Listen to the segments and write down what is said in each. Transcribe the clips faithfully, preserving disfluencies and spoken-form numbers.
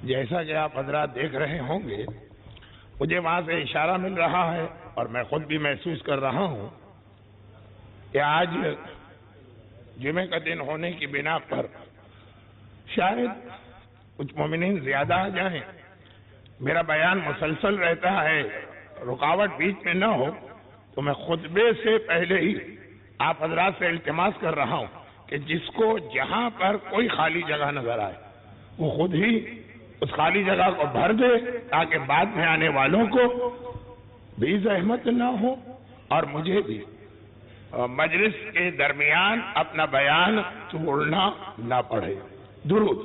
جیسا کہ آپ حضرات دیکھ رہے ہوں گے مجھے وہاں سے اشارہ مل رہا ہے اور میں خود بھی محسوس کر رہا ہوں کہ آج جمعے کا دن ہونے کی بنا پر شاید کچھ مومنین زیادہ آ جائیں. میرا بیان مسلسل رہتا ہے، رکاوٹ بیچ میں نہ ہو، تو میں خطبے سے پہلے ہی آپ حضرات سے التماس کر رہا ہوں کہ جس کو جہاں پر کوئی خالی جگہ نظر آئے وہ خود ہی اس خالی جگہ کو بھر دے تاکہ بعد میں آنے والوں کو بھی زحمت نہ ہو اور مجھے بھی مجلس کے درمیان اپنا بیان چھوڑنا نہ پڑے. درود.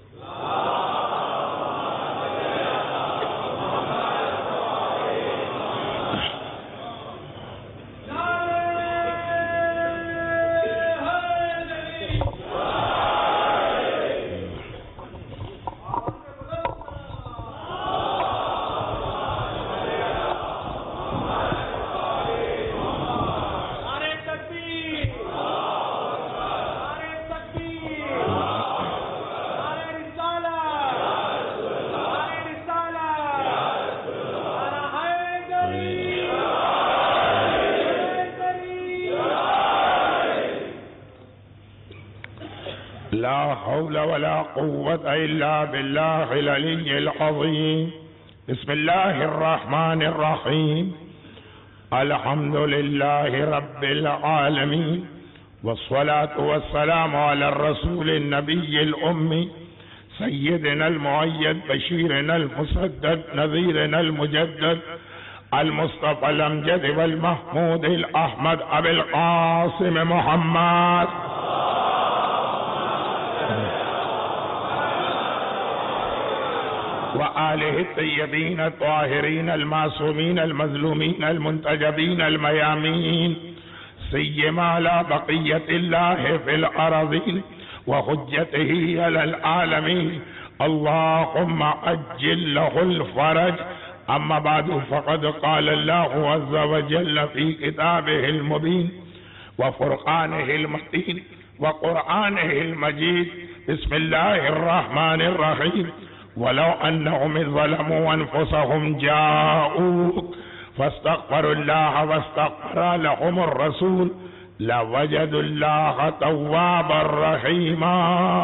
لا حول ولا قوة إلا بالله العلي العظيم. بسم الله الرحمن الرحيم. الحمد لله رب العالمين والصلاة والسلام على الرسول النبي الأمي سيدنا المؤيد بشيرنا المسدد نذيرنا المجدد المصطفى الأمجد والمحمود الأحمد أبي القاسم محمد وآله الطيبين الطاهرين المعصومين المظلومين المنتجبين الميامين سيما على بقية الله في الأراضين وحجته على العالمين. اللهم عجل له الفرج. أما بعد فقد قال الله عز وجل في كتابه المبين وفرقانه المتين وقرآنه المجيد. بسم الله الرحمن الرحيم. ولو أنهم ظلموا أنفسهم جاءوك فاستغفروا الله واستغفر لهم الرسول لوجدوا الله توابا رحيما.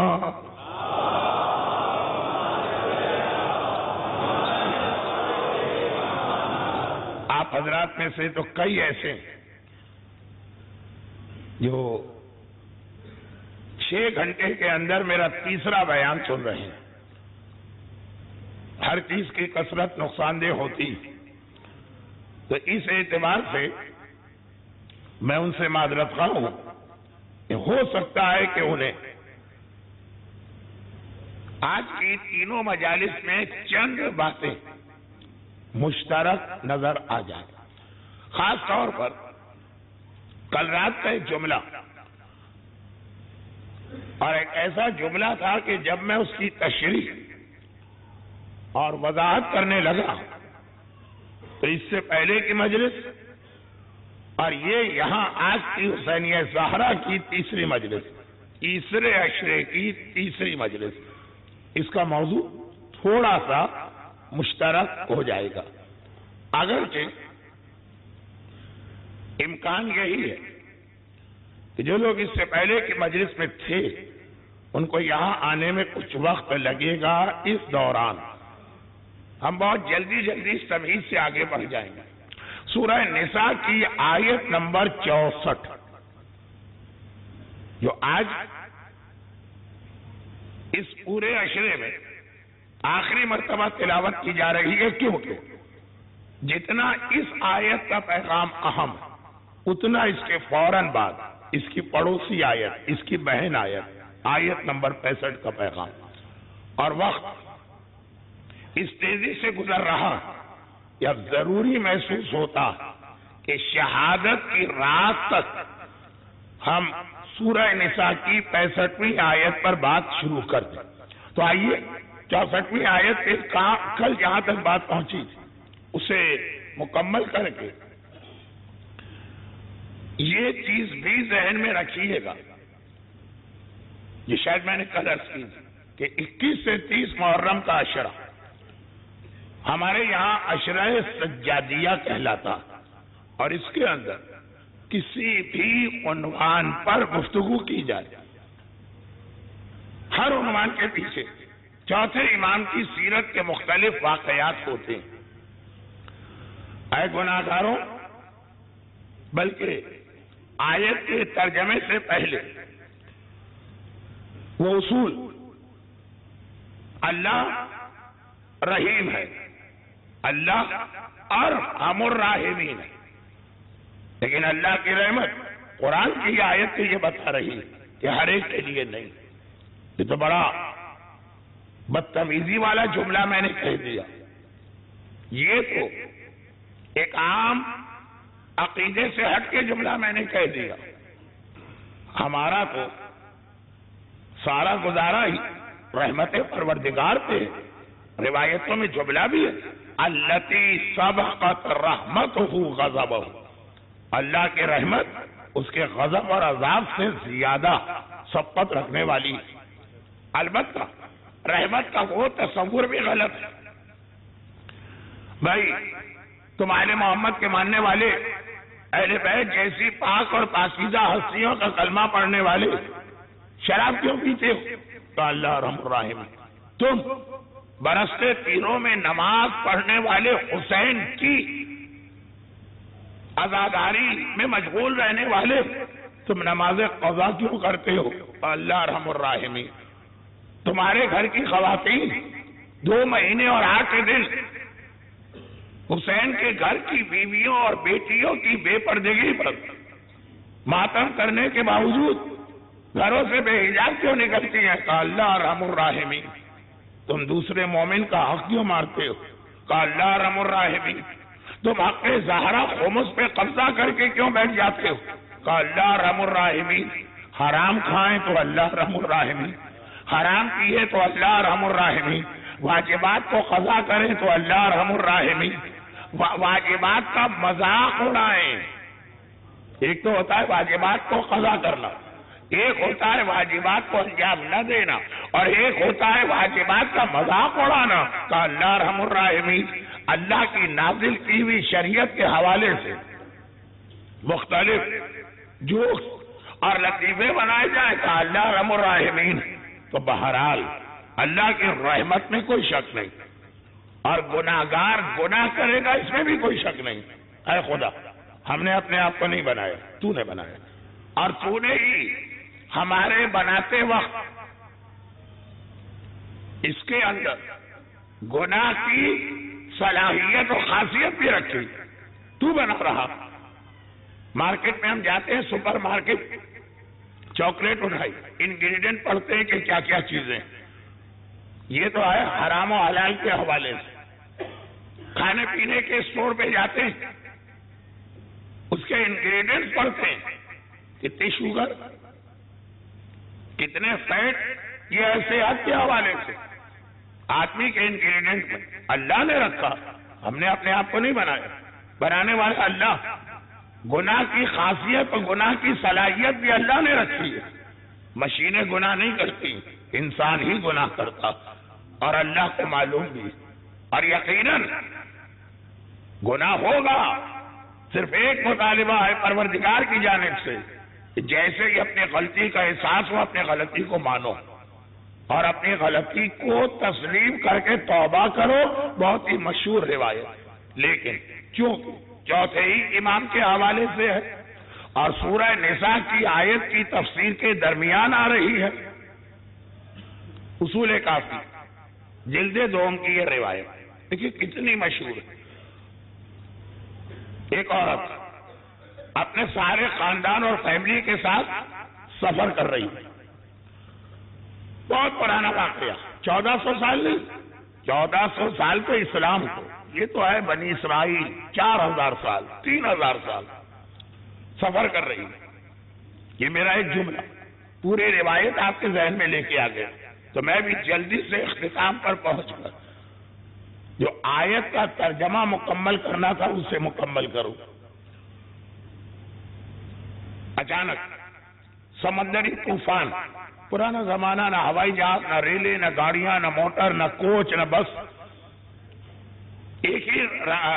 آپ حضرات میں سے تو کئی ایسے جو چھ گھنٹے کے اندر میرا تیسرا بیان سن رہے ہیں. ہر چیز کی کثرت نقصان دہ ہوتی، تو اس اعتبار سے میں ان سے معذرت خواہ ہوں کہ ہو سکتا ہے کہ انہیں آج کی تینوں مجالس میں چند باتیں مشترک نظر آ جائیں. خاص طور پر کل رات کا ایک جملہ، اور ایک ایسا جملہ تھا کہ جب میں اس کی تشریح اور وضاحت کرنے لگا تو اس سے پہلے کی مجلس اور یہ یہاں آج کی حسینیہ زہرا کی تیسری مجلس، تیسرے عشرے کی تیسری مجلس، اس کا موضوع تھوڑا سا مشترک ہو جائے گا. اگرچہ امکان یہی ہے کہ جو لوگ اس سے پہلے کی مجلس میں تھے ان کو یہاں آنے میں کچھ وقت لگے گا. اس دوران ہم بہت جلدی جلدی اس تمہید سے آگے بڑھ جائیں گے. سورہ نساء کی آیت نمبر چونسٹھ جو آج اس پورے عشرے میں آخری مرتبہ تلاوت کی جا رہی ہے، کیونکہ جتنا اس آیت کا پیغام اہم اتنا اس کے فوراً بعد اس کی پڑوسی آیت، اس کی بہن آیت، آیت نمبر پینسٹھ کا پیغام. اور وقت اس تیزی سے گزر رہا کہ اب ضروری محسوس ہوتا کہ شہادت کی رات تک ہم سورہ نساء کی پینسٹھویں آیت پر بات شروع کر دیں. تو آئیے چونسٹھویں آیت کے کل جہاں تک بات پہنچی اسے مکمل کر کے یہ چیز بھی ذہن میں رکھیے گا. یہ شاید میں نے کل عرض کی کہ اکیس سے تیس محرم کا عشرہ ہمارے یہاں عشرہ سجادیہ کہلاتا، اور اس کے اندر کسی بھی عنوان پر گفتگو کی جائے، ہر عنوان کے پیچھے چوتھے امام کی سیرت کے مختلف واقعات ہوتے ہیں۔ اے گناہگاروں، بلکہ آیت کے ترجمے سے پہلے وہ اصول، اللہ رحیم ہے، اللہ ارحم الراحمین ہے، لیکن اللہ کی رحمت قرآن کی آیت سے یہ بتا رہی ہے کہ ہر ایک کے لیے نہیں۔ یہ تو بڑا بدتمیزی والا جملہ میں نے کہہ دیا۔ یہ تو ایک عام عقیدے سے ہٹ کے جملہ میں نے کہہ دیا۔ ہمارا تو سارا گزارا ہی رحمت پروردگار پہ، روایتوں میں جملہ بھی ہے، التی سبقت رحمتہ غضبہ، اللہ کی رحمت اس کے غضب اور عذاب سے زیادہ سبقت رکھنے والی۔ البتہ رحمت کا وہ تصور بھی غلط ہے۔ بھائی تم آل محمد کے ماننے والے، اہل بیت جیسی پاک اور پاکیزہ ہستیوں کا کلمہ پڑھنے والے شراب کیوں پیتے ہو؟ تو اللہ رحم الرحیم۔ تم برستے تیروں میں نماز پڑھنے والے حسین کی عزاداری میں مشغول رہنے والے تم نماز قضا کیوں کرتے ہو؟ اللہ رحم الراحمین۔ تمہارے گھر کی خواتین دو مہینے اور آٹھ دن حسین کے گھر کی بیویوں اور بیٹیوں کی بے پردگی پر ماتم کرنے کے باوجود گھروں سے بے حجاب کیوں نکلتی ہیں؟ کہ اللہ رحم الراحمین۔ تم دوسرے مومن کا حق کیوں مارتے ہو؟ کہ اللہ رحم الراحمین۔ تم حق زہرا خمس پہ قبضہ کر کے کیوں بیٹھ جاتے ہو؟ کہ اللہ رحم الراحمین۔ حرام کھائیں تو اللہ رحم الراحمین، حرام پیے تو اللہ رحم الراحمین، واجبات کو قضا کریں تو اللہ رحم الراحمین، واجبات کا مذاق اڑائیں۔ ایک تو ہوتا ہے واجبات کو قضا کرنا، ایک ہوتا ہے واجبات کو انجام نہ دینا، اور ایک ہوتا ہے واجبات کا مذاق اڑانا۔ تو اللہ رحم الراحمین، اللہ کی نازل کی ہوئی شریعت کے حوالے سے مختلف جوکس اور لطیفے بنائے جائیں کہ اللہ رحم الراحمین۔ تو بہرحال اللہ کی رحمت میں کوئی شک نہیں، اور گناہگار گناہ کرے گا اس میں بھی کوئی شک نہیں۔ اے خدا، ہم نے اپنے آپ کو نہیں بنایا، تو نے بنایا، اور تو نے ہی ہمارے بناتے وقت اس کے اندر گناہ کی صلاحیت و خاصیت بھی رکھی۔ تو بنا رہا۔ مارکیٹ میں ہم جاتے ہیں، سپر مارکیٹ، چاکلیٹ اٹھائی، انگریڈینٹ پڑھتے ہیں کہ کیا کیا چیزیں، یہ تو ہے حرام و حلال کے حوالے سے۔ کھانے پینے کے اسٹور پہ جاتے ہیں، اس کے انگریڈینٹ پڑھتے ہیں، کتنی شوگر، کتنے فیٹ، یہ صحت کے حوالے سے آدمی کے انگریڈینٹ میں اللہ نے رکھا، ہم نے اپنے آپ کو نہیں بنایا، بنانے والا اللہ۔ گناہ کی خاصیت اور گناہ کی صلاحیت بھی اللہ نے رکھی ہے۔ مشینیں گناہ نہیں کرتی، انسان ہی گناہ کرتا، اور اللہ کو معلوم بھی، اور یقیناً گناہ ہوگا۔ صرف ایک مطالبہ ہے پروردگار کی جانب سے کہ جیسے ہی اپنے غلطی کا احساس ہو، اپنے غلطی کو مانو اور اپنی غلطی کو تسلیم کر کے توبہ کرو۔ بہت ہی مشہور روایت، لیکن چونکہ چوتھے ہی امام کے حوالے سے ہے اور سورہ نساء کی آیت کی تفسیر کے درمیان آ رہی ہے، اصول کافی جلد دوم کی یہ روایت دیکھیے کتنی مشہور ہے۔ ایک عورت اپنے سارے خاندان اور فیملی کے ساتھ سفر کر رہی ہے، بہت پرانا واقعہ، چودہ سو سال نہیں، چودہ سو سال تو اسلام کو، یہ تو ہے بنی اسرائیل، چار ہزار سال، تین ہزار سال سفر کر رہی ہے۔ یہ میرا ایک جملہ، پوری روایت آپ کے ذہن میں لے کے آ گیا، تو میں بھی جلدی سے اختتام پر پہنچ کر جو آیت کا ترجمہ مکمل کرنا تھا اسے مکمل کروں۔ اچانک سمندری طوفان پرانا زمانہ، نہ ہوائی جہاز، نہ ریلیں، نہ گاڑیاں، نہ موٹر، نہ کوچ، نہ بس، ایک ہی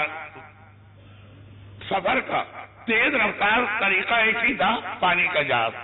سفر کا تیز رفتار طریقہ ایک ہی تھا، پانی کا جہاز۔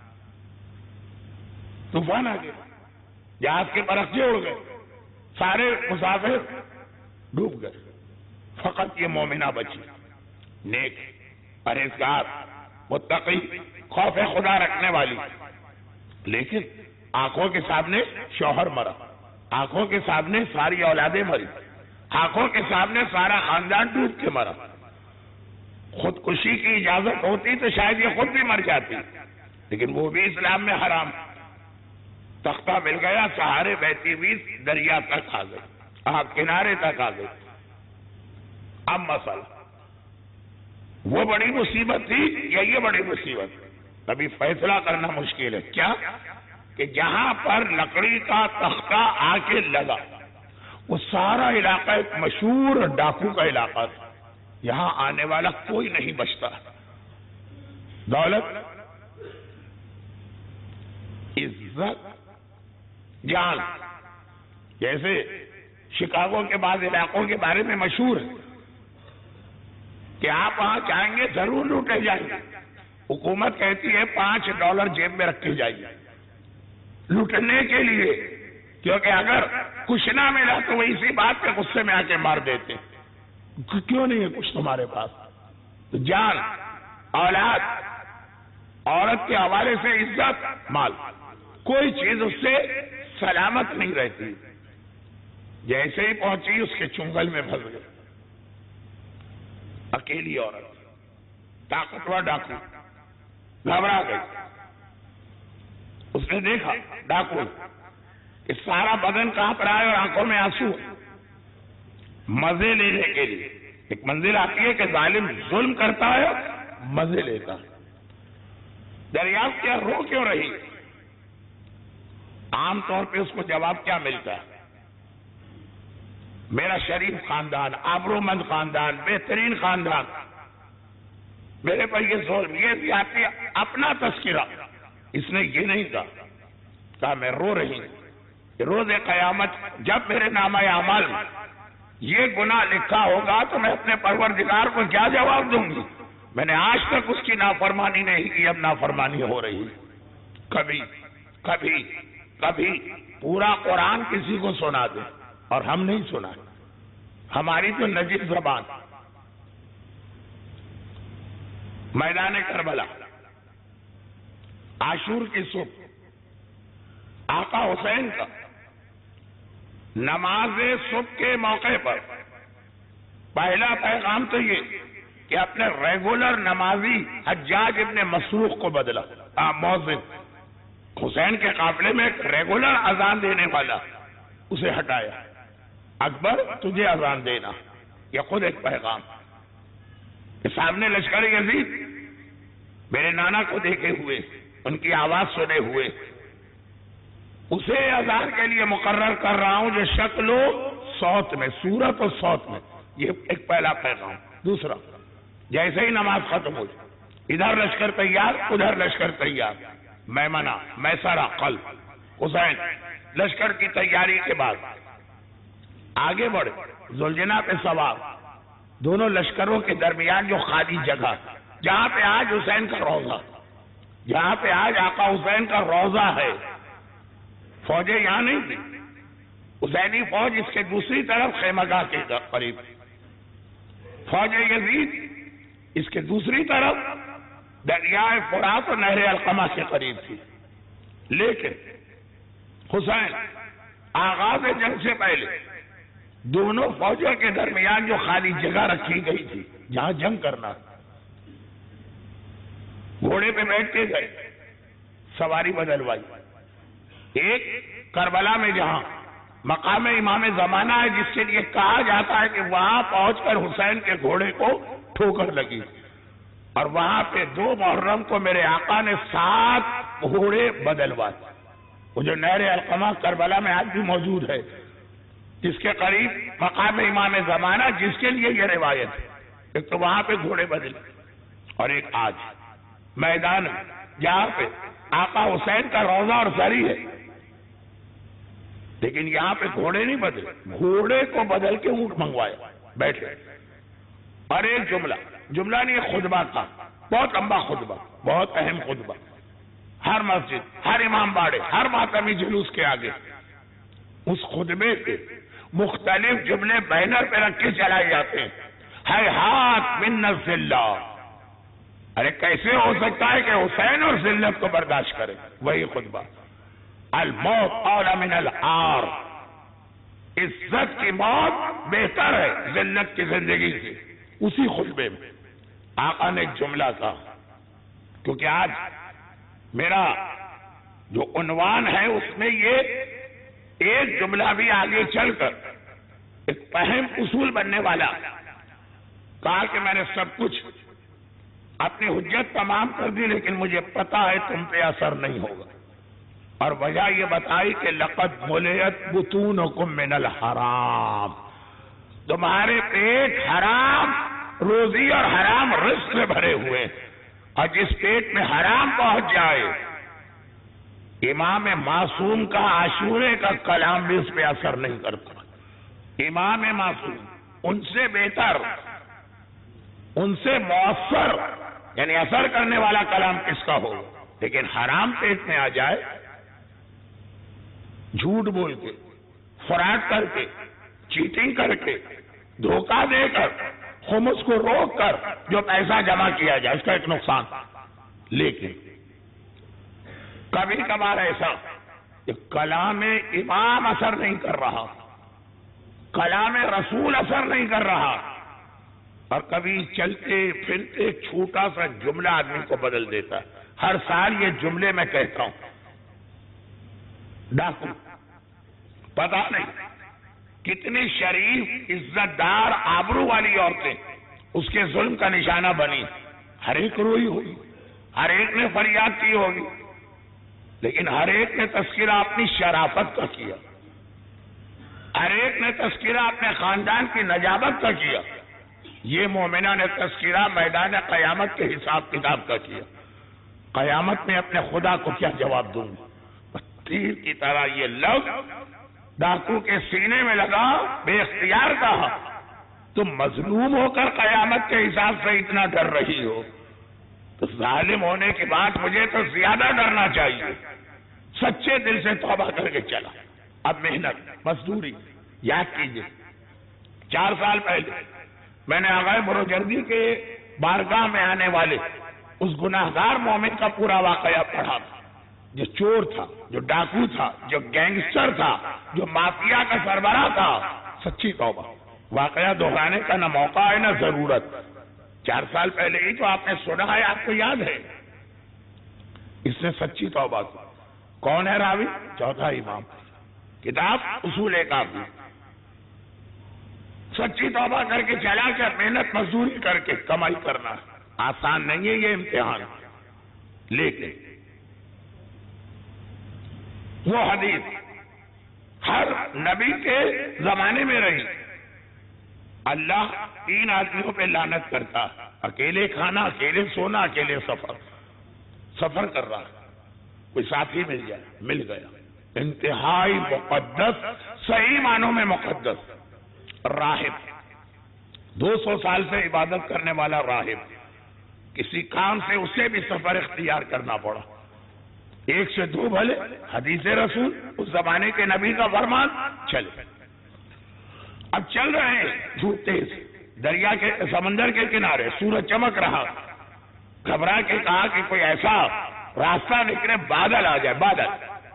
طوفان آ گیا، جہاز کے برقچے اڑ گئے، سارے مسافر ڈوب گئے، فقط یہ مومنہ بچی، نیک، پرہیزگار، متقی، خوف خدا رکھنے والی۔ لیکن آنکھوں کے سامنے شوہر مرا، آنکھوں کے سامنے ساری اولادیں مری، آنکھوں کے سامنے سارا خاندان ڈوب کے مرا۔ خودکشی کی اجازت ہوتی تو شاید یہ خود بھی مر جاتی، لیکن وہ بھی اسلام میں حرام۔ تختہ مل گیا، سہارے بہتی ہوئی دریا تک آ گئی، آپ کنارے تک آ گئی۔ اب مسئلہ، وہ بڑی مصیبت تھی یا یہ بڑی مصیبت؟ ابھی فیصلہ کرنا مشکل ہے۔ کیا کہ جہاں پر لکڑی کا تختہ آ کے لگا، وہ سارا علاقہ ایک مشہور ڈاکو کا علاقہ تھا، یہاں آنے والا کوئی نہیں بچتا۔ دولت، عزت، جان، جیسے شکاگو کے بعض علاقوں کے بارے میں مشہور ہے کہ آپ وہاں جائیں گے ضرور لوٹے جائیں گے، حکومت کہتی ہے پانچ ڈالر جیب میں رکھ کے جائیے لوٹنے کے لیے، کیونکہ اگر کچھ نہ ملا تو وہ اسی بات پہ غصے میں آ کے مار دیتے، کیوں نہیں ہے کچھ تمہارے پاس؟ تو جان، اولاد، عورت کے حوالے سے عزت، مال، کوئی چیز اس سے سلامت نہیں رہتی۔ جیسے ہی پہنچی اس کے چنگل میں پھنس گئی، اکیلی عورت، طاقتور ڈاکو، گھبرا گئی۔ اس نے دیکھا ڈاکو کہ سارا بدن کانپ رہا ہے اور آنکھوں میں آنسو، مزے لینے کے لیے۔ ایک منزل آتی ہے کہ ظالم ظلم کرتا ہے، مزے لیتا ہے۔ دریافت کیا، رو کیوں رہی؟ عام طور پہ اس کو جواب کیا ملتا ہے؟ میرا شریف خاندان، آبرومند خاندان، بہترین خاندان، میرے پر یہ ظلم، یہ زیادتی، اپنا تذکرہ۔ اس نے یہ نہیں کہا، کہا میں رو رہی ہوں کہ روز قیامت جب میرے نامہ اعمال میں یہ گناہ لکھا ہوگا تو میں اپنے پروردگار کو کیا جواب دوں گی؟ میں نے آج تک اس کی نافرمانی نہیں کی، اب نافرمانی ہو رہی۔ کبھی کبھی کبھی پورا قرآن کسی کو سنا دے اور ہم نہیں سنا، ہماری تو نجیب زبان۔ میدان کربلا، عاشور کی صبح، آقا حسین کا نماز صبح کے موقع پر پہلا پیغام تو یہ کہ اپنے ریگولر نمازی حجاج ابن مسروق کو بدلا، مؤذن حسین کے قافلے میں ایک ریگولر اذان دینے والا، اسے ہٹایا۔ اکبر تجھے اذان دینا، یہ خود ایک پیغام۔ کہ سامنے لشکر یزید میرے نانا کو دیکھے ہوئے، ان کی آواز سنے ہوئے، اسے اذان کے لیے مقرر کر رہا ہوں جو شکل و صوت میں، صورت و صوت میں۔ یہ ایک پہلا پیغام۔ دوسرا، جیسے ہی نماز ختم ہوئی، ادھر لشکر تیار، ادھر لشکر تیار، میمنہ، میسرہ، قلب، حسین۔ لشکر کی تیاری کے بعد آگے بڑھے، ذوالجناح پہ سوار، دونوں لشکروں کے درمیان جو خالی جگہ، جہاں پہ آج حسین کا روضہ، جہاں پہ آج آقا حسین کا روضہ ہے، فوجیں یہاں نہیں تھی، حسینی فوج اس کے دوسری طرف خیمگاہ کے قریب، فوج یزید اس کے دوسری طرف دریائے فرات اور نہر القمہ کے قریب تھی۔ لیکن حسین آغاز جنگ سے پہلے دونوں فوجوں کے درمیان جو خالی جگہ رکھی گئی تھی جہاں جنگ کرنا، گھوڑے پہ بیٹھ کے گئے، سواری بدلوائی۔ ایک کربلا میں جہاں مقام امام زمانہ ہے، جس کے لیے کہا جاتا ہے کہ وہاں پہنچ کر حسین کے گھوڑے کو ٹھوکر لگی، اور وہاں پہ دو محرم کو میرے آقا نے سات گھوڑے بدلوائے۔ وہ جو نہر القمہ کربلا میں آج بھی موجود ہے، جس کے قریب مقام امام زمانہ، جس کے لیے یہ روایت ہے، ایک تو وہاں پہ گھوڑے بدلے، اور ایک آج میدان میں جہاں پہ آقا حسین کا روضہ اور سری ہے، لیکن یہاں پہ گھوڑے نہیں بدلے، گھوڑے کو بدل کے اونٹ منگوایا، بیٹھے اور ایک جملہ جملہ نہیں خطبہ تھا، بہت لمبا خطبہ، بہت اہم خطبہ، ہر مسجد، ہر امام باڑے، ہر ماتمی جلوس کے آگے اس خطبے کے مختلف جملے بینر پہ رکھ کے چلائے جاتے ہیں۔ ہیہات من الذلہ، ارے کیسے ہو سکتا ہے کہ حسین اور ذلت کو برداشت کرے؟ وہی خطبہ، الموت اولی من العار، عزت کی موت بہتر ہے ذلت کی زندگی سے۔ اسی خطبے میں آقا نے ایک جملہ کہا، کیونکہ آج میرا جو عنوان ہے اس میں یہ ایک جملہ بھی آگے چل کر ایک اہم اصول بننے والا، کہا کہ میں نے سب کچھ اپنی حجت تمام کر دی، لیکن مجھے پتا ہے تم پہ اثر نہیں ہوگا، اور وجہ یہ بتائی کہ لقد ملیت بطونکم من الحرام، تمہارے پیٹ حرام روزی اور حرام رزق سے بھرے ہوئے، اور جس پیٹ میں حرام پہنچ جائے، امام معصوم کا عاشورے کا کلام بھی اس پہ اثر نہیں کرتا۔ امام معصوم ان سے بہتر، ان سے مؤثر یعنی اثر کرنے والا کلام کس کا ہو، لیکن حرام پیٹ میں آ جائے، جھوٹ بول کے، فراڈ کر کے، چیٹنگ کر کے، دھوکہ دے کر، خمس کو روک کر جو پیسہ جمع کیا جائے، اس کا ایک نقصان۔ لیکن کبھی کبھار ایسا کہ کلام امام اثر نہیں کر رہا، کلام رسول اثر نہیں کر رہا، اور کبھی چلتے پھرتے ایک چھوٹا سا جملہ آدمی کو بدل دیتا ہے۔ ہر سال یہ جملے میں کہتا ہوں، ڈاکو پتا نہیں کتنی شریف عزت دار آبرو والی عورتیں اس کے ظلم کا نشانہ بنی، ہر ایک روئی ہوئی، ہر ایک نے فریاد کی ہوگی، لیکن ہر ایک نے تذکرہ اپنی شرافت کا کیا، ہر ایک نے تذکرہ اپنے خاندان کی نجابت کا کیا، یہ مومنہ نے تذکرہ میدان قیامت کے حساب کتاب کا کیا۔ قیامت میں اپنے خدا کو کیا جواب دوں گا؟ تیر کی طرح یہ لفظ ڈاکو کے سینے میں لگا، بے اختیار کہا، تم مظلوم ہو کر قیامت کے حساب سے اتنا ڈر رہی ہو، تو ظالم ہونے کے بعد مجھے تو زیادہ ڈرنا چاہیے۔ سچے دل سے توبہ کر کے چلا۔ اب محنت مزدوری یاد کیجئے، چار سال پہلے میں نے آغائے بروجردی کے بارگاہ میں آنے والے اس گناہگار مومن کا پورا واقعہ پڑھا تھا، جو چور تھا، جو ڈاکو تھا، جو گینگسٹر تھا، جو مافیا کا سربراہ تھا۔ سچی توبہ، واقعہ دہرانے کا نہ موقع ہے نہ ضرورت، چار سال پہلے ہی تو آپ نے سنا ہے، آپ کو یاد ہے۔ اس نے سچی توبہ کی۔ کون ہے راوی؟ چوتھا امام، کتاب اصول کافی۔ سچی توبہ کر کے چلا کر محنت مزدوری کر کے کمائی کرنا آسان نہیں ہے، یہ امتحان، لیکن وہ حدیث ہر نبی کے زمانے میں رہی۔ اللہ تین آدمیوں پہ لعنت کرتا، اکیلے کھانا، اکیلے سونا، اکیلے سفر سفر کر رہا، کوئی ساتھی مل جائے، مل گیا، انتہائی مقدس، صحیح معنوں میں مقدس راہب، دو سو سال سے عبادت کرنے والا راہب، کسی کام سے اسے بھی سفر اختیار کرنا پڑا، ایک سے دو بھلے، حدیث رسول، اس زمانے کے نبی کا فرمان، چلے۔ اب چل رہے ہیں دھوپ تیز، دریا کے سمندر کے کنارے، سورج چمک رہا، گھبرا کے کہا کہ کوئی ایسا راستہ نکلے، بادل آ جائے، بادل،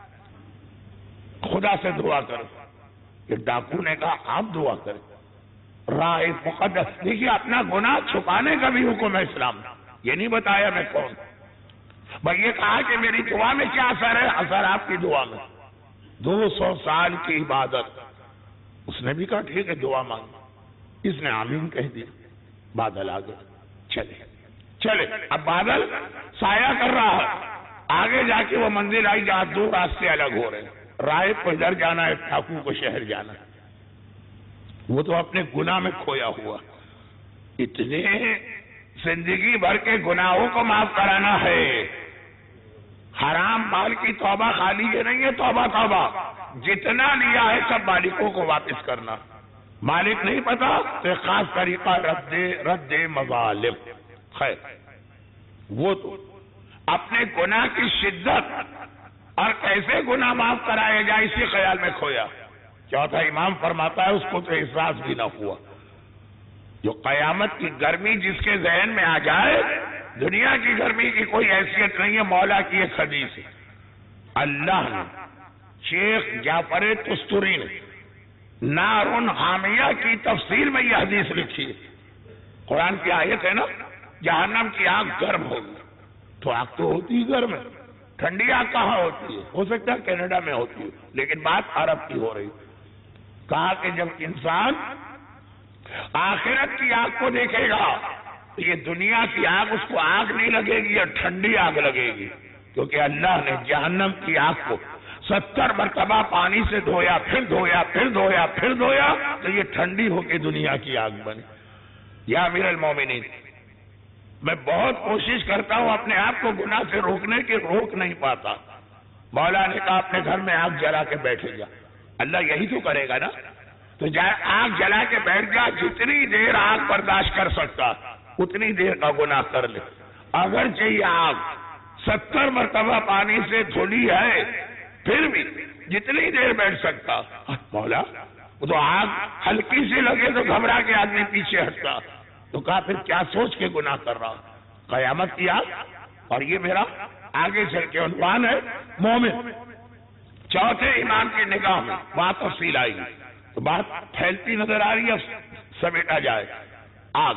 خدا سے دعا کرو۔ کہ ڈاکو نے کہا آپ دعا کریں، راہب مقدس، دیکھیے اپنا گناہ چھپانے کا بھی حکم ہے اسلام نے، یہ نہیں بتایا میں کون، بس یہ کہا کہ میری دعا میں کیا اثر ہے؟ اثر آپ کی دعا میں، دو سو سال کی عبادت۔ اس نے بھی کہا ٹھیک ہے دعا مانگ، اس نے آمین کہہ دیا، بادل آ گئے، چلے چلے۔ اب بادل سایہ کر رہا ہے، آگے جا کے وہ منزل آئی جہاں دو راستے الگ ہو رہے ہیں، راہب کو ادھر جانا ہے، ڈاکو کو شہر جانا ہے، وہ تو اپنے گناہ میں کھویا ہوا، اتنے زندگی بھر کے گناہوں کو معاف کرانا ہے، حرام مال کی توبہ خالی یہ نہیں ہے توبہ توبہ، جتنا لیا ہے سب مالکوں کو واپس کرنا. مالک نہیں پتا تو ایک خاص طریقہ رد رد مظالم. خیر وہ تو اپنے گناہ کی شدت اور کیسے گناہ معاف کرائے جائے اسی خیال میں کھویا. چوتھا امام فرماتا ہے اس کو تو احساس بھی نہ ہوا. جو قیامت کی گرمی جس کے ذہن میں آ جائے، دنیا کی گرمی کی کوئی حیثیت نہیں ہے. مولا کی ایک حدیث ہے، اللہ نے شیخ جعفر تستری نے نارن حامیہ کی تفسیر میں یہ حدیث لکھی ہے. قرآن کی آیت ہے نا، جہنم کی آگ گرم ہوگی. تو آگ تو ہوتی ہی گرم ہے، ٹھنڈی آگ کہاں ہوتی ہے؟ ہو سکتا ہے کینیڈا میں ہوتی ہے، لیکن بات عرب کی ہو رہی. کہا کہ جب انسان آخرت کی آگ کو دیکھے گا تو یہ دنیا کی آگ اس کو آگ نہیں لگے گی، یا ٹھنڈی آگ لگے گی. کیونکہ اللہ نے جہنم کی آگ کو ستر مرتبہ پانی سے دھویا، پھر دھویا، پھر دھویا، پھر دھویا، تو یہ ٹھنڈی ہو کے دنیا کی آگ بنی. یا امیر المومنین، میں بہت کوشش کرتا ہوں اپنے آپ کو گناہ سے روکنے کی، روک نہیں پاتا. مولا نے کہا اپنے گھر میں آگ جلا کے بیٹھے گا. اللہ یہی تو کرے گا نا. تو جائے آگ جلا کے بیٹھ جا، جتنی دیر آگ برداشت کر سکتا اتنی دیر کا گناہ کر لے. اگر چاہیے آگ ستر مرتبہ پانی سے دھلی ہے، پھر بھی جتنی دیر بیٹھ سکتا. مولا وہ تو آگ ہلکی سی لگے تو گھبرا کے آدمی پیچھے ہٹتا. تو کہا پھر کیا سوچ کے گناہ کر رہا؟ قیامت کی آگ. اور یہ میرا آگے چل کے عنوان ہے مومن. چوتھے امام کی نگاہ میں بات تفصیل آئی تو بات پھیلتی نظر آ رہی ہے، سمیٹا جائے. آگ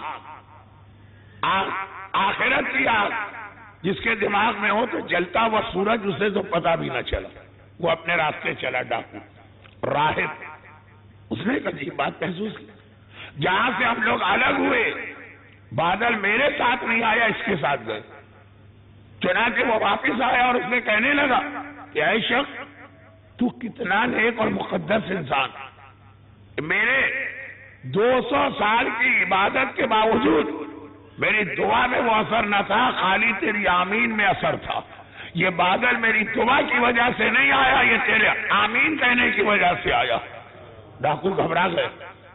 آگ آخرت کی آگ جس کے دماغ میں ہو تو جلتا ہوا سورج اسے تو پتا بھی نہ چلا، وہ اپنے راستے چلا. ڈاکو راہب اس نے ایک عجیب بات محسوس کی. جہاں سے ہم لوگ الگ ہوئے بادل میرے ساتھ نہیں آیا، اس کے ساتھ گئے. چنانچہ وہ واپس آیا اور اس نے کہنے لگا کہ اے شخص تو کتنا نیک اور مقدس انسان. میرے دو سو سال کی عبادت کے باوجود میری دعا میں وہ اثر نہ تھا، خالی تیری آمین میں اثر تھا. یہ بادل میری دعا کی وجہ سے نہیں آیا، یہ تیرے آمین کہنے کی وجہ سے آیا. ڈاکو گھبرا گئے.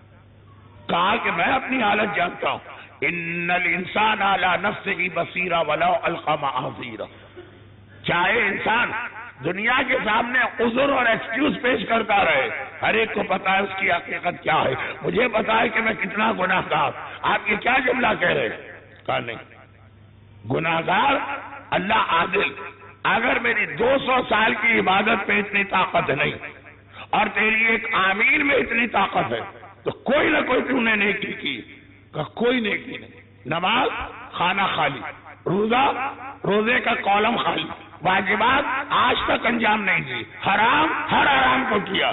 کہا کہ میں اپنی حالت جانتا ہوں. ان الانسان علی نفسہ بصیرہ ولو القی معاذیرہ. چاہے انسان دنیا کے سامنے عذر اور ایکسکیوز پیش کرتا رہے، ہر ایک کو پتا ہے اس کی حقیقت کیا ہے. مجھے پتا ہے کہ میں کتنا گناہ گار. آپ یہ کیا جملہ کہہ رہے ہیں؟ کہا نہیں، گناہ گار اللہ عادل. اگر میری دو سو سال کی عبادت پہ اتنی طاقت نہیں اور تیری ایک آمین میں اتنی طاقت ہے تو کوئی نہ کوئی تم نے نیکی کی. کہا کوئی نیکی نہیں. نماز کھانا خالی، روزہ روزے کا کالم خالی، واجبات آج تک انجام نہیں دی، حرام ہر حرام کو کیا.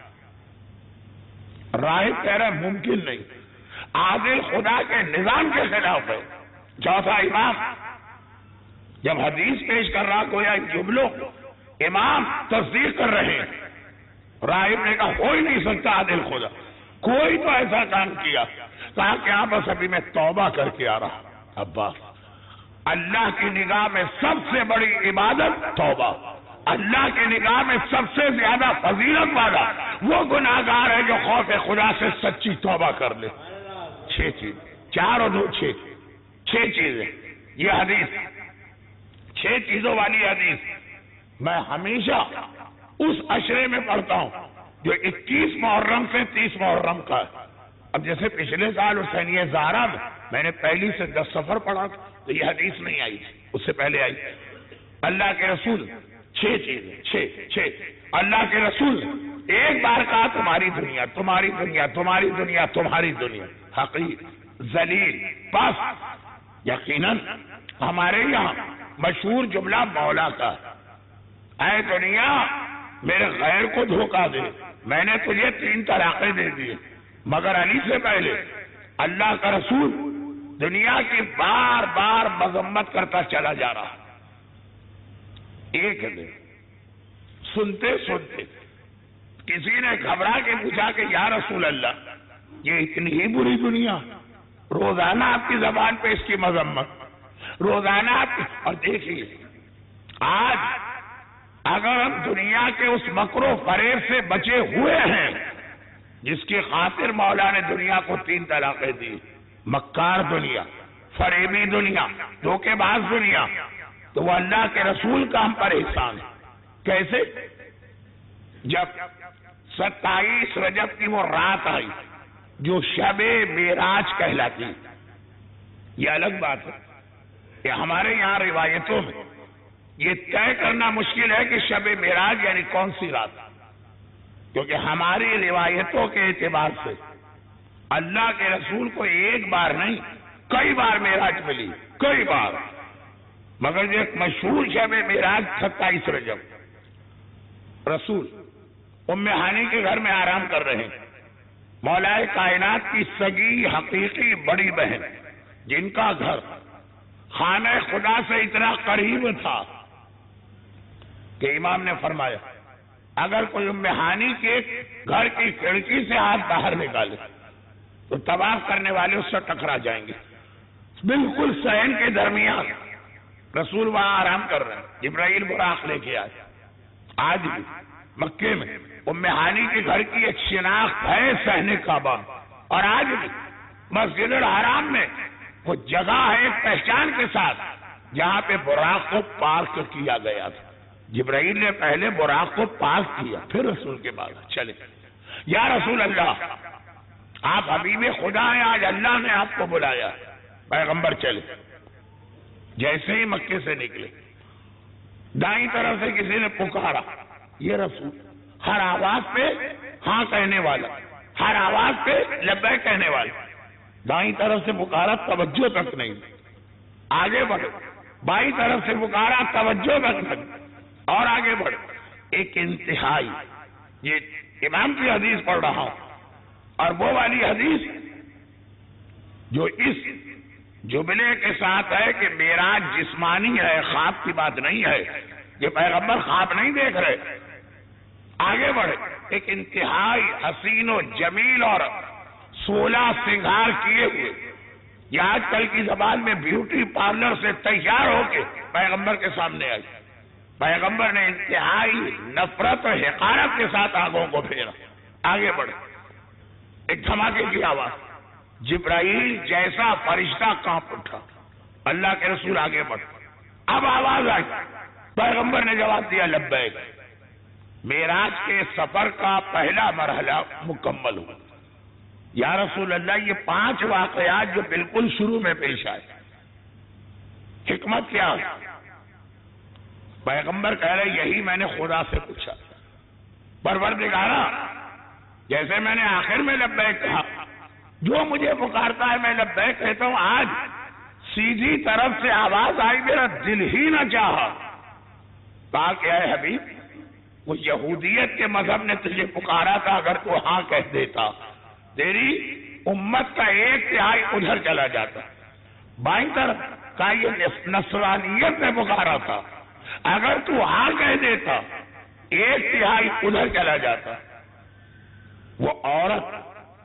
راہب کہہ رہا ہے ممکن نہیں، عادل خدا کے نظام کے خلاف ہے. چوتھا امام جب حدیث پیش کر رہا گویا جملوں امام تصدیق کر رہے ہیں. راہب نے کہا ہو ہی نہیں سکتا عادل خدا، کوئی تو ایسا کام کیا. کہا کہ آپ بس ابھی میں توبہ کر کے آ رہا. ابا اللہ کی نگاہ میں سب سے بڑی عبادت توبہ. اللہ کی نگاہ میں سب سے زیادہ فضیلت والا وہ گناہگار ہے جو خوف خدا سے سچی توبہ کر لے. چھ چیز، چار اور دو چھ چھ چیزیں یہ حدیث، چھ چیزوں والی حدیث میں ہمیشہ اس عشرے میں پڑھتا ہوں جو اکیس محرم سے تیس محرم کا ہے. اب جیسے پچھلے سال حسینیہ زہرا میں میں نے پہلی سے دس سفر پڑھا تو یہ حدیث نہیں آئی تھی، اس سے پہلے آئی. اللہ کے رسول چھ چیزیں، چھ چھ اللہ کے رسول ایک بار کہا تمہاری دنیا تمہاری دنیا تمہاری دنیا تمہاری دنیا، حقیر ذلیل پس. یقیناً ہمارے یہاں مشہور جملہ مولا کا، اے دنیا میرے غیر کو دھوکہ دے، میں نے تجھے تین طلاقیں دے دیے. مگر علی سے پہلے اللہ کا رسول دنیا کی بار بار مذمت کرتا چلا جا رہا. ایک دن سنتے سنتے کسی نے گھبرا کے پوچھا کہ یا رسول اللہ یہ اتنی ہی بری دنیا، روزانہ آپ کی زبان پہ اس کی مذمت، روزانہ آپ کی. اور دیکھیے آج اگر ہم دنیا کے اس مکر و فریب سے بچے ہوئے ہیں جس کی خاطر مولا نے دنیا کو تین طلاقیں دی، مکار دنیا، فریبی دنیا، دھوکے باز دنیا، تو وہ اللہ کے رسول کا ہم پر احسان ہے۔ کیسے؟ جب ستائیس رجب کی وہ رات آئی جو شب معراج کہلاتی، یہ الگ بات ہے کہ ہمارے یہاں روایتوں میں یہ طے کرنا مشکل ہے کہ شب معراج یعنی کون سی رات، کیونکہ ہماری روایتوں کے اعتبار سے اللہ کے رسول کو ایک بار نہیں کئی بار معراج ملی، کئی بار، مگر جو ایک مشہور شب معراج ستائیس رجب، رسول ام ہانی کے گھر میں آرام کر رہے ہیں، مولا کائنات کی سگی حقیقی بڑی بہن جن کا گھر خانہ خدا سے اتنا قریب تھا کہ امام نے فرمایا اگر کوئی ام ہانی کے گھر کی کھڑکی سے ہاتھ باہر نکالے تو طواف کرنے والے اس سے ٹکرا جائیں گے۔ بالکل صحن کے درمیان رسول وہاں آرام کر رہے ہیں، جبرائیل براق لے کے آئے۔ آج بھی مکے میں ام ہانی کے گھر کی ایک شناخت ہے صحن کعبہ، اور آج بھی مسجد الحرام میں وہ جگہ ہے ایک پہچان کے ساتھ جہاں پہ براق کو پارک کیا گیا تھا۔ جبرائیل نے پہلے براق کو پارک کیا، پھر رسول کے بعد چلے، یا رسول اللہ آپ حبیب خدا ہیں، آج اللہ نے آپ کو بلایا، پیغمبر چلے۔ جیسے ہی مکے سے نکلے دائیں طرف سے کسی نے پکارا، یہ رسول، ہر آواز پہ ہاں کہنے والا، ہر آواز پہ لبیک کہنے والا، دائیں طرف سے پکارا توجہ تک نہیں، آگے بڑھے، بائیں طرف سے پکارا توجہ تک نہیں، اور آگے بڑھے، ایک انتہائی، یہ امام کی حدیث پڑھ رہا ہوں، اور وہ والی حدیث جو اس جملے کے ساتھ ہے کہ معراج جسمانی ہے، خواب کی بات نہیں ہے، یہ پیغمبر خواب نہیں دیکھ رہے۔ آگے بڑھے، ایک انتہائی حسین و جمیل اور سولہ سنگھار کیے ہوئے، یہ آج کل کی زبان میں بیوٹی پارلر سے تیار ہو کے پیغمبر کے سامنے آئی۔ پیغمبر نے انتہائی نفرت اور حقارت کے ساتھ آنکھوں کو پھیرا، آگے بڑھے، ایک دھماکے کی آواز، جبرائیل جیسا فرشتہ کانپ اٹھا، اللہ کے رسول آگے بڑھے، اب آواز آئی، پیغمبر نے جواب دیا لبیک۔ معراج کے سفر کا پہلا مرحلہ مکمل ہوا۔ یا رسول اللہ یہ پانچ واقعات جو بالکل شروع میں پیش آئے، حکمت کیا ہے؟ پیغمبر کہہ رہے یہی میں نے خدا سے پوچھا، پروردگارا جیسے میں نے آخر میں لبیک کہا، جو مجھے پکارتا ہے میں لبیک کہتا ہوں، آج سیدھی طرف سے آواز آئی، میرا دل ہی نہ چاہا، کہا کہ اے حبیب وہ یہودیت کے مذہب نے تجھے پکارا تھا، اگر تو ہاں کہہ دیتا تیری امت کا ایک تہائی ادھر چلا جاتا، بائیں طرف کہا یہ نصرانیت نے پکارا تھا، اگر تو ہاں کہہ دیتا ایک تہائی ادھر چلا جاتا۔ وہ عورت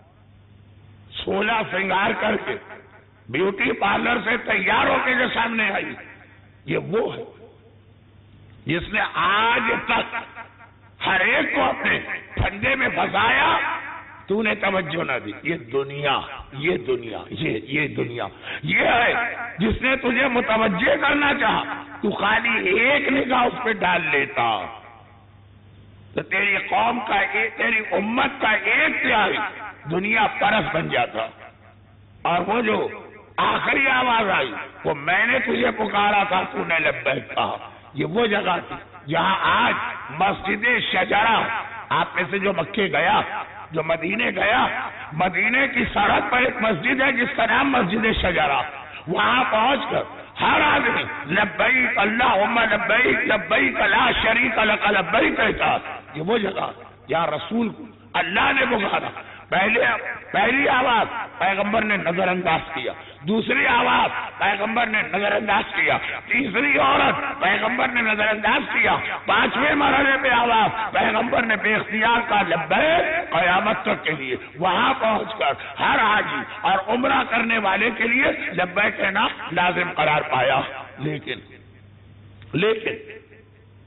سولہ سنگار کر کے بیوٹی پارلر سے تیار ہو کے جو سامنے آئی، یہ وہ ہے جس نے آج تک ہر ایک کو اپنے پھندے میں پھنسایا، تو نے توجہ نہ دی۔ یہ دنیا، یہ دنیا، یہ یہ دنیا یہ ہے جس نے تجھے متوجہ کرنا چاہا، تو خالی ایک نگاہ اس پہ ڈال لیتا تو تیری قوم کا ایک، تیری امت کا ایک تہائی دنیا پرست بن جاتا۔ اور وہ جو آخری آواز آئی وہ میں نے تجھے پکارا تھا، تو نے لبیک کہا، یہ وہ جگہ تھی جہاں آج مسجد شجرہ، آپ میں سے جو مکے گیا، جو مدینے گیا، مدینے کی سڑک پر ایک مسجد ہے جس کا نام مسجد شجرہ، وہاں پہنچ کر ہر آدمی لبیک اللہم لبیک لبیک لا شریک لک لبیک کہتا۔ یہ وہ جگہ جہاں رسول کو اللہ نے پکارا، پہلے پہلی آواز پیغمبر نے نظر انداز کیا، دوسری آواز پیغمبر نے نظر انداز کیا، تیسری عورت پیغمبر نے نظر انداز کیا، پانچویں مرحلے پہ آواز پیغمبر نے بے اختیار کا لبیک قیامت تک کے لیے۔ وہاں پہنچ کر ہر حاجی اور عمرہ کرنے والے کے لیے لبیک کہنا لازم قرار پایا۔ لیکن لیکن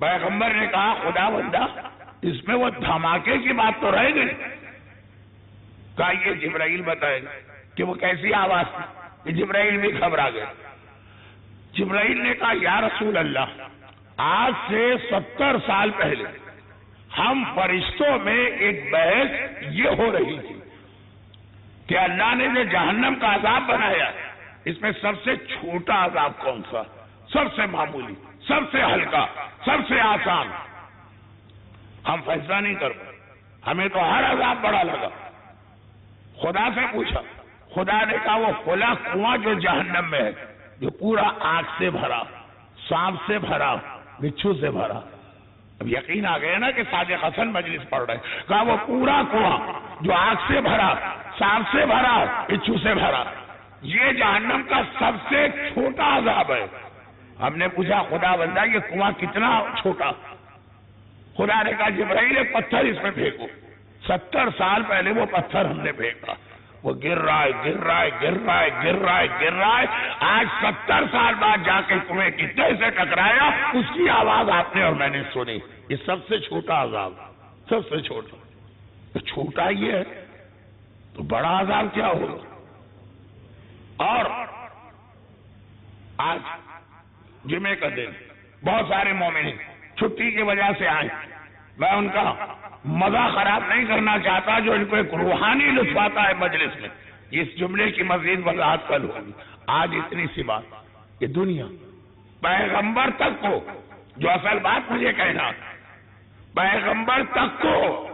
پیغمبر نے کہا خدا بندہ اس میں وہ دھماکے کی بات تو رہ گئی. کہا یہ جبرائیل بتائے کہ وہ کیسی آواز تھی. کہ جبرائیل بھی گھبرا گئے. جبرائیل نے کہا یا رسول اللہ آج سے ستر سال پہلے ہم فرشتوں میں ایک بحث یہ ہو رہی تھی کہ اللہ نے جو جہنم کا عذاب بنایا اس میں سب سے چھوٹا عذاب کون سا, سب سے معمولی, سب سے ہلکا, سب سے آسان. ہم فیصلہ نہیں کر پائے, ہمیں تو ہر عذاب بڑا لگا. خدا سے پوچھا, خدا نے کہا وہ کھلا کنواں جو جہنم میں ہے جو پورا آگ سے بھرا, سانپ سے بھرا, بچھو سے بھرا. اب یقین آ گیا نا کہ صادق حسن مجلس پڑھ رہے. کہا وہ پورا کنواں جو آگ سے بھرا, سانپ سے بھرا, بچھو سے بھرا, یہ جہنم کا سب سے چھوٹا عذاب ہے. ہم نے پوچھا خدا بندہ یہ کنواں کتنا چھوٹا؟ خدا نے کہا جبرائیل ایک پتھر اس میں پھینکو. ستر سال پہلے وہ پتھر ہم نے پھینکا, وہ گر رہا ہے گر رہا ہے گر رہا ہے گر رہا ہے گر رہا ہے. آج ستر سال بعد جا کے تمہیں کتنے سے ٹکرایا اس کی آواز آپ نے اور میں نے سنی. یہ سب سے چھوٹا عذاب, سب سے چھوٹا. تو چھوٹا ہی ہے تو بڑا عذاب کیا ہوگا؟ اور آج جمعے کا دن بہت سارے مومنین چھٹی کی وجہ سے آئے. میں ان کا مزہ خراب نہیں کرنا چاہتا جو ان کو ایک روحانی لطف آتا ہے مجلس میں. اس جملے کی مزید وضاحت کل ہوگی. آج اتنی سی بات کہ دنیا پیغمبر تک کو, جو اصل بات مجھے کہنا, پیغمبر تک کو